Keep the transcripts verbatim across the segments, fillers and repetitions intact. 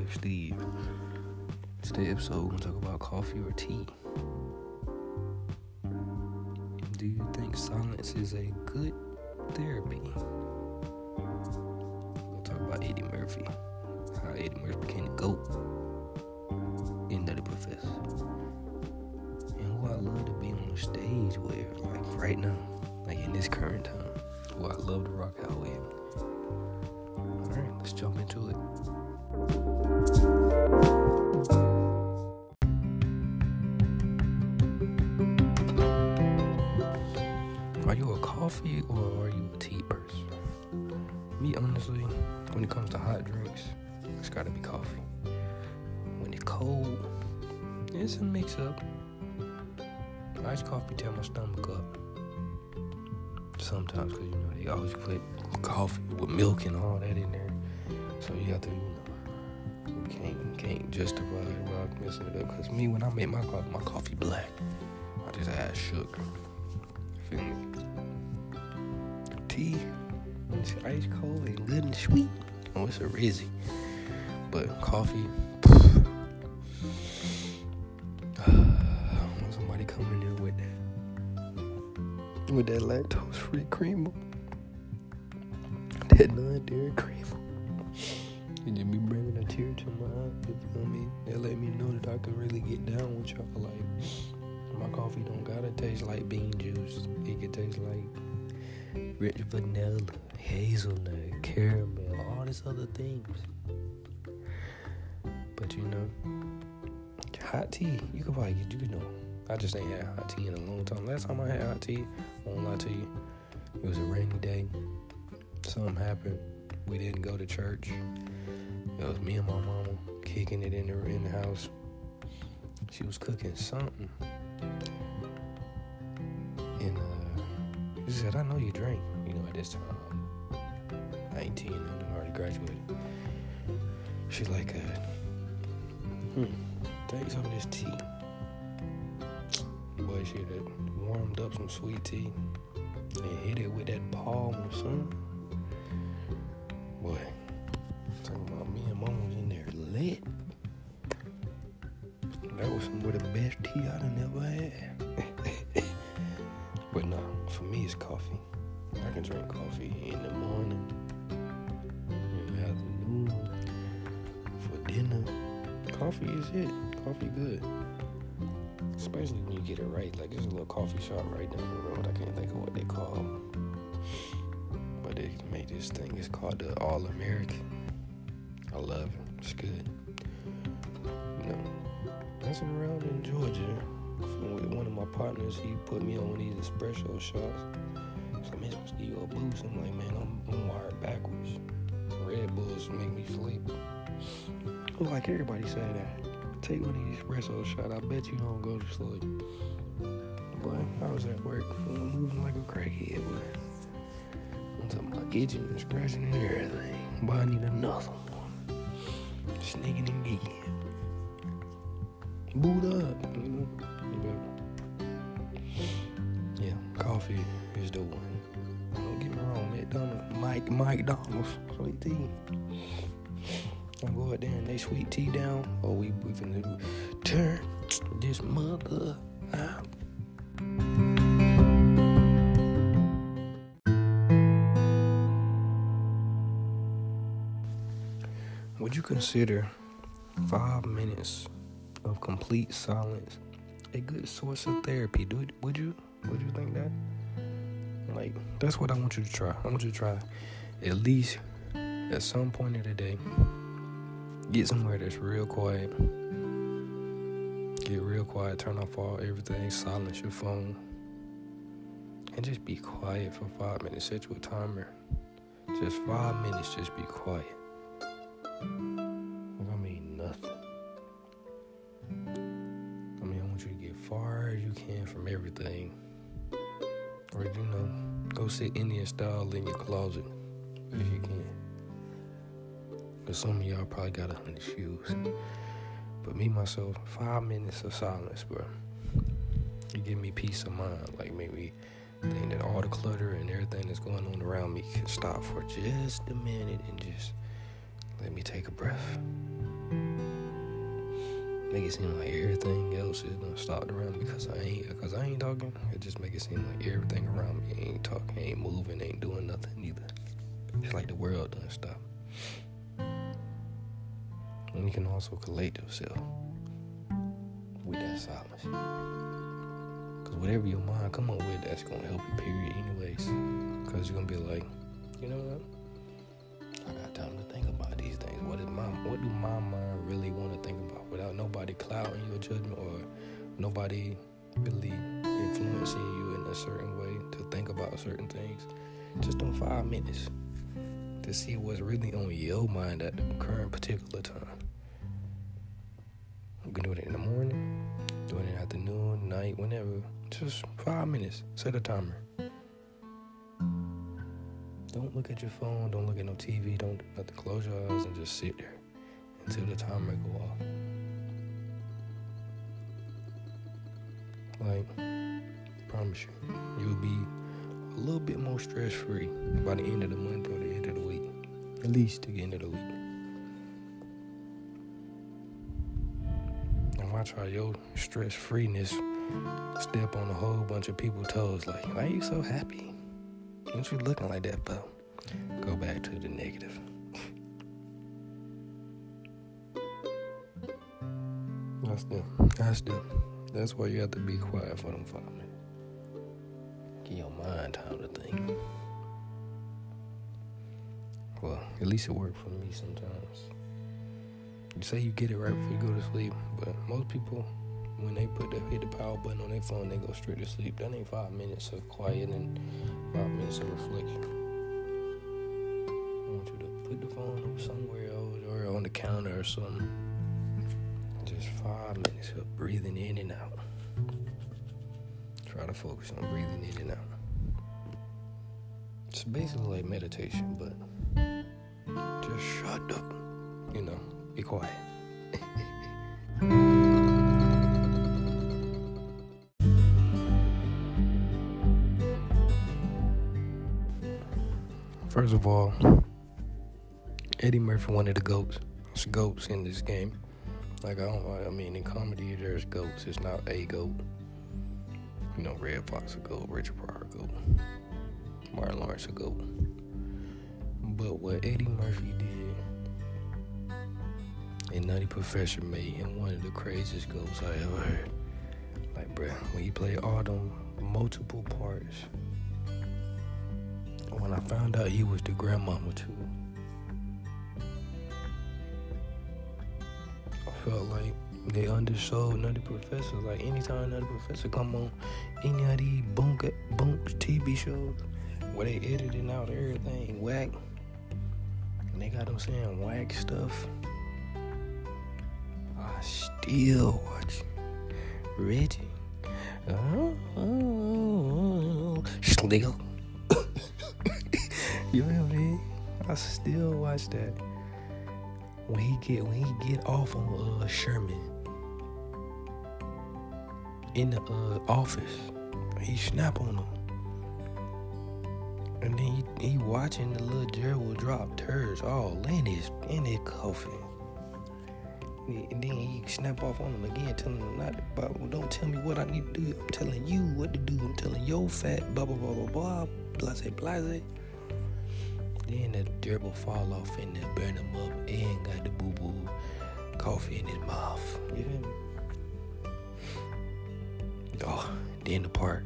Steve. Today episode, we're going to talk about coffee or tea. Do you think silence is a good therapy? We'll talk about Eddie Murphy. How Eddie Murphy became the GOAT in Nutty Professor. And who I love to be on the stage with, like right now, like in this current time. Who I love to rock out with. Alright, let's jump into it. Are you a coffee or are you a tea person? Me, honestly, when it comes to hot drinks, it's gotta be coffee. When it's cold, it's a mix-up. Iced coffee tear my stomach up. Sometimes, because, you know, they always put coffee with milk and all that in there. So you have to, you know, you can't, you can't justify it without messing it up. Because me, when I make my coffee, my coffee black, I just add sugar. Feel me? Tea, when it's ice cold and good and sweet, oh, it's a rizzy. But coffee, when somebody come in there with that, with that lactose-free creamer, that non-dairy creamer, it just be bringing a tear to my eye. You feel me? That let me know that I can really get down with y'all. Like, my coffee don't gotta taste like bean juice. It can taste like rich vanilla, hazelnut, caramel, all these other things. But you know, hot tea, you could probably get, you know, I just ain't had hot tea in a long time. Last time I had hot tea, I won't lie to you, it was a rainy day. Something happened. We didn't go to church. It was me and my mama kicking it in the, in the house. She was cooking something. And uh, she said, I know you drink. You know, at this time, I'm nineteen and I already graduated. She's like, uh, hmm, take some of this tea. Boy, she had warmed up some sweet tea and hit it with that palm or something. Boy, talking about me and mama was in there lit. That was some of the best tea I done ever had. But no, for me it's coffee. I can drink coffee in the morning, in the afternoon, for dinner. Coffee is it. Coffee good. Especially when you get it right. Like, there's a little coffee shop right down the road. I can't think of what they call. But they make this thing. It's called the All American. I love it. It's good. You know, messing around in Georgia with one of my partners, he put me on one of these espresso shots. So, man, supposed to give you a boost. I'm like, man, I'm, I'm wired backwards. Red Bulls make me sleep. I was like, everybody say that. Take one of these espresso shots. I bet you don't go to sleep. But I was at work, moving like a crackhead. But I'm talking about itching and scratching and everything. But I need another one. Sneaking and geeking. Boot up. You know? But yeah, coffee is the one. Don't get me wrong, McDonald's, Mike, Mike Donald's sweet tea. I'm going there and they sweet tea down. Oh, we we finna do turn this mother out. Would you consider five minutes of complete silence a good source of therapy? Do would you? Would you think that? Like, that's what I want you to try. I want you to try at least at some point of the day. Get somewhere that's real quiet. Get real quiet. Turn off all everything. Silence your phone. And just be quiet for five minutes. Set you a timer. Just five minutes. Just be quiet. I mean, nothing. I mean, I want you to get far as you can from everything. Or, you know, go sit Indian style in your closet if you can. But some of y'all probably got a hundred shoes. But me, myself, five minutes of silence, bro. You give me peace of mind. Like, make me think that all the clutter and everything that's going on around me can stop for just a minute and just let me take a breath. make it seem like everything else is done stopped around me because I ain't, because I ain't talking. It just make it seem like everything around me ain't talking, ain't moving, ain't doing nothing either. It's like the world done stopped. And you can also collate yourself with that silence. Because whatever your mind come up with, that's going to help you, period, anyways. Because you're going to be like, you know what? I got time to think about these things. What is my, what do my mind really want to think about without nobody clouding your judgment or nobody really influencing you in a certain way to think about certain things? Just on five minutes to see what's really on your mind at the current particular time. You can do it in the morning, do it in the afternoon, night, whenever. Just five minutes. Set a timer. Don't look at your phone. Don't look at no T V. Don't do nothing. Close your eyes and just sit there until the timer go off. Like, promise you, you'll be a little bit more stress-free by the end of the month or the end of the week. At least to the end of the week. And watch how your stress-freeness step on a whole bunch of people's toes. Like, why are you so happy? What you looking like that, bro? Go back to the negative. That's them. That's them. That's why you have to be quiet for them five minutes. Give your mind time to think. Well, at least it worked for me sometimes. You say you get it right before you go to sleep, but most people, when they put the hit the power button on their phone, they go straight to sleep. That ain't five minutes of quiet and five minutes of reflection. I want you to put the phone somewhere else or on the counter or something. Just five minutes of breathing in and out. Try to focus on breathing in and out. It's basically like meditation, but just shut up. You know, be quiet. First of all, Eddie Murphy, one of the goats. There's goats in this game. Like, I don't, I mean, in comedy, there's goats. It's not a goat. You know, Red Fox a goat, Richard Pryor a goat, Martin Lawrence a goat. But what Eddie Murphy did and Nutty Professor made him one of the craziest goats I ever heard. Like, bruh, when he played all them multiple parts. When I found out he was the grandmama too, I felt like they undersold Nutty Professor. Like, anytime Nutty Professor come on any of these bunk, bunk T V shows where they editing out everything whack, and they got them saying whack stuff, I still watch Reggie. Oh, oh, oh, Schlegel. You know what I mean? I still watch that. When he get when he get off on uh, Sherman in the uh, office, he snap on him, and then he, he watching the little Gerald drop turds all in his in his coffee, and then he snap off on him again, telling him not to, well, don't tell me what I need to do. I'm telling you what to do. I'm telling your fat blah blah blah blah blah blase blase. Then the gerbil fall off and they burn him up and got the boo-boo coffee in his mouth. You feel me? Oh, then the part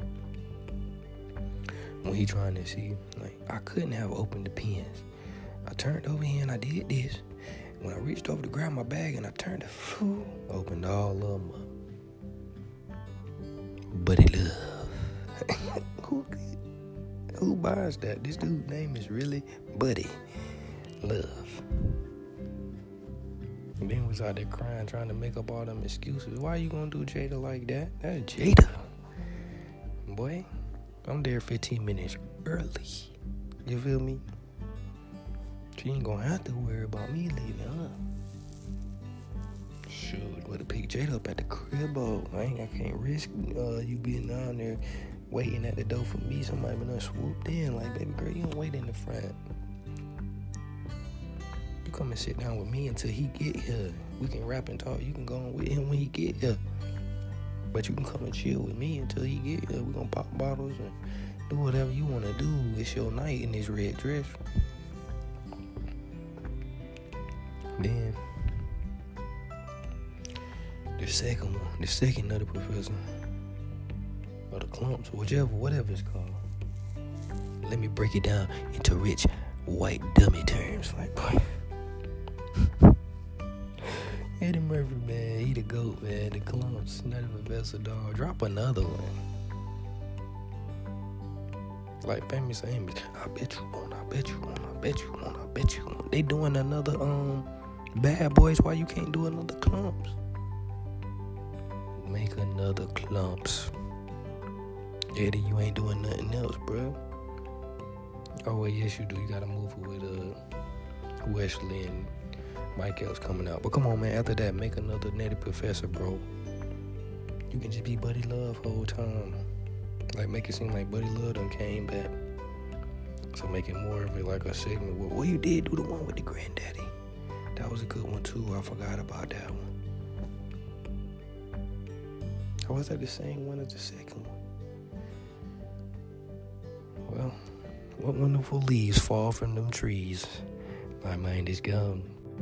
when he trying to see, like, I couldn't have opened the pens. I turned over here and I did this. When I reached over to grab my bag and I turned it, whew, opened all of them up. Buddy Love. Who Who buys that? This dude's name is really Buddy Love. And then was out there crying, trying to make up all them excuses. Why you gonna do Jada like that? That's Jada. Boy, I'm there fifteen minutes early. You feel me? She ain't gonna have to worry about me leaving, huh? Shoot, would have picked Jada up at the crib. Oh, I, ain't, I can't risk uh, you being down there waiting at the door for me. Somebody been done swooped in like, baby girl, you don't wait in the front. You come and sit down with me until he get here. We can rap and talk. You can go on with him when he get here. But you can come and chill with me until he get here. We gonna pop bottles and do whatever you wanna do. It's your night in this red dress. Then the second one, the second nutty professor, or the clumps, whichever, whatever it's called. Let me break it down into rich white dummy terms. Like, boy. Eddie Murphy, man, he the GOAT, man. The clumps, nutty professor, dog. Drop another one. Like Famous Amos. I bet you won't, I bet you won't, I bet you won't, I bet you won't. They doing another um Bad Boys. Why you can't do another Clumps? Make another Clumps. Eddie, you ain't doing nothing else, bro. Oh, well, yes, you do. You got a movie with uh, Wesley and Mike Epps coming out. But come on, man. After that, make another Nutty Professor, bro. You can just be Buddy Love the whole time. Like, make it seem like Buddy Love done came back. So make it more of it like a segment. Well, well, you did do the one with the granddaddy. That was a good one, too. I forgot about that one. Or was that the same one as the second one? Well, what wonderful leaves fall from them trees. My mind is gone.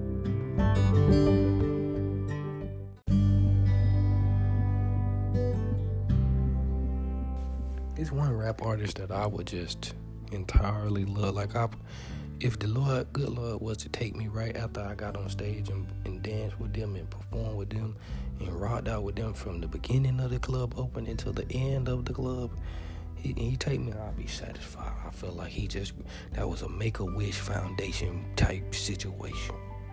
There's one rap artist that I would just entirely love. Like, I, if the Lord, good Lord, was to take me right after I got on stage and, and danced with them and performed with them and rocked out with them from the beginning of the club opening until the end of the club, he, he take me, I'll be satisfied. I feel like he just, that was a Make-A-Wish Foundation type situation.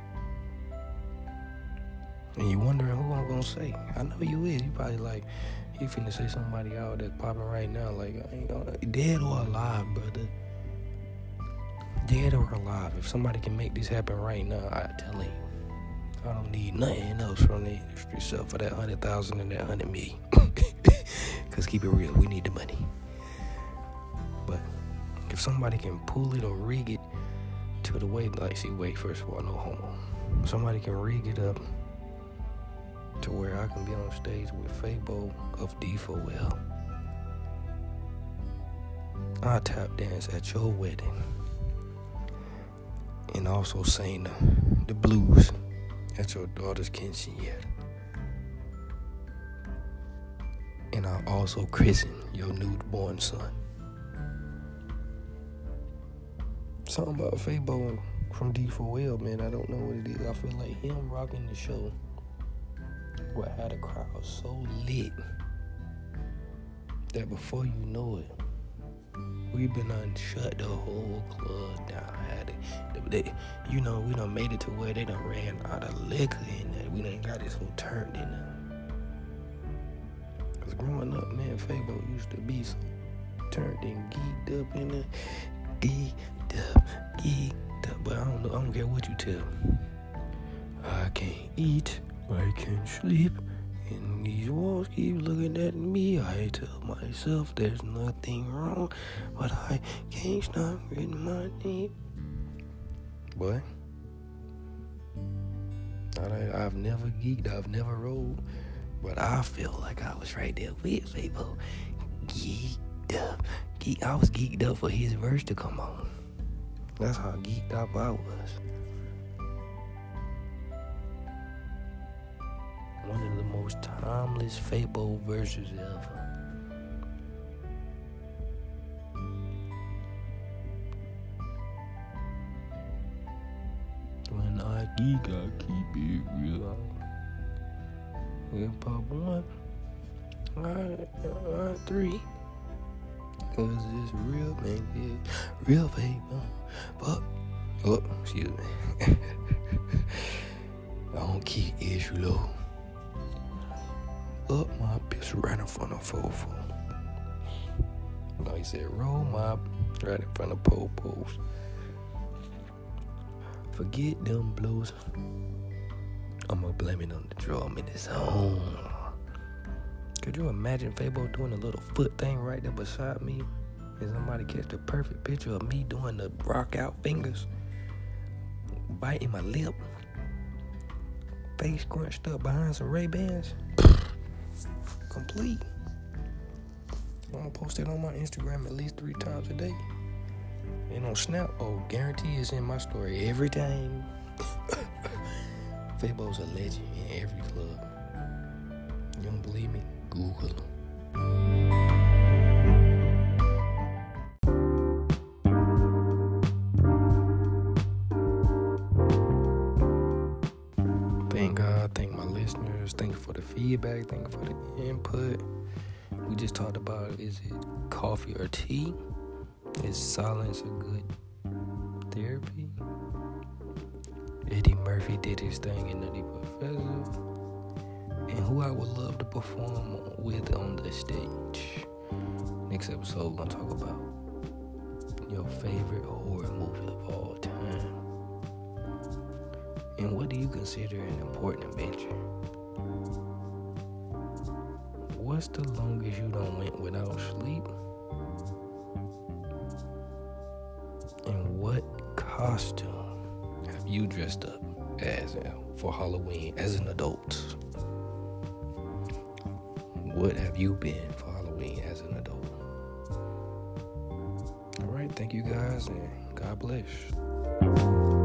And you wondering who I'm gonna say. I know you is. You probably like, you finna say somebody out that's popping right now. Like, I ain't gonna, dead or alive, brother. Dead or alive. If somebody can make this happen right now, I tell you. I don't need nothing else from the industry except for that hundred thousand and that hundred million. Cause keep it real, we need the money. But if somebody can pull it or rig it to the way, like, see, wait, first of all, no homo. Somebody can rig it up to where I can be on stage with Fabo of D four L. I'll tap dance at your wedding and also sing the, the blues at your daughter's quinceañera. And I'll also christen your newborn son. Something about Fabo from D four L, man, I don't know what it is. I feel like him rocking the show what had a crowd so lit that before you know it, we've been unshut the whole club down. Had it, they, they, you know, we done made it to where they done ran out of liquor in there. We done got this whole turned in there. Cause growing up, man, Fabo used to be so turned and geeked up in there, geeked up, geeked up. But I don't know, I don't care what you tell me. I can't eat. I can't sleep, and these walls keep looking at me. I tell myself there's nothing wrong, but I can't stop reading my name. Boy, I, I've never geeked, I've never rolled, but I feel like I was right there with people. Geeked up, geek, I was geeked up for his verse to come on. That's how geeked up I was. One of the most timeless Fabo verses ever. When I geek, I keep it real. Hip hop one, alright, alright, three. Cause it's real, man, yeah. Real Fabo. But, oh, excuse me. I don't keep issue low. Up my bitch right in front of Fofo. No, he said roll my right in front of Popos. Forget them blues. I'ma blame it on the drum in his home. Could you imagine Fabo doing a little foot thing right there beside me? And somebody catch the perfect picture of me doing the rock out fingers? biting my lip, face scrunched up behind some Ray-Bans. Complete. I'm gonna post it on my Instagram at least three times a day. And on Snap, oh, guarantee it's in my story every time. Febo's a legend in every club. You don't believe me? Google him. Thank God, thank my listeners, thank you for the feedback, thank you for the input. We just talked about, is it coffee or tea? Is silence a good therapy? Eddie Murphy did his thing in Nutty Professor. And who I would love to perform with on the stage. Next episode, we're going to talk about your favorite horror movie of all time. And what do you consider an important adventure? What's the longest you done went without sleep? And what costume have you dressed up as for Halloween as an adult? What have you been for Halloween as an adult? All right, thank you guys, and God bless.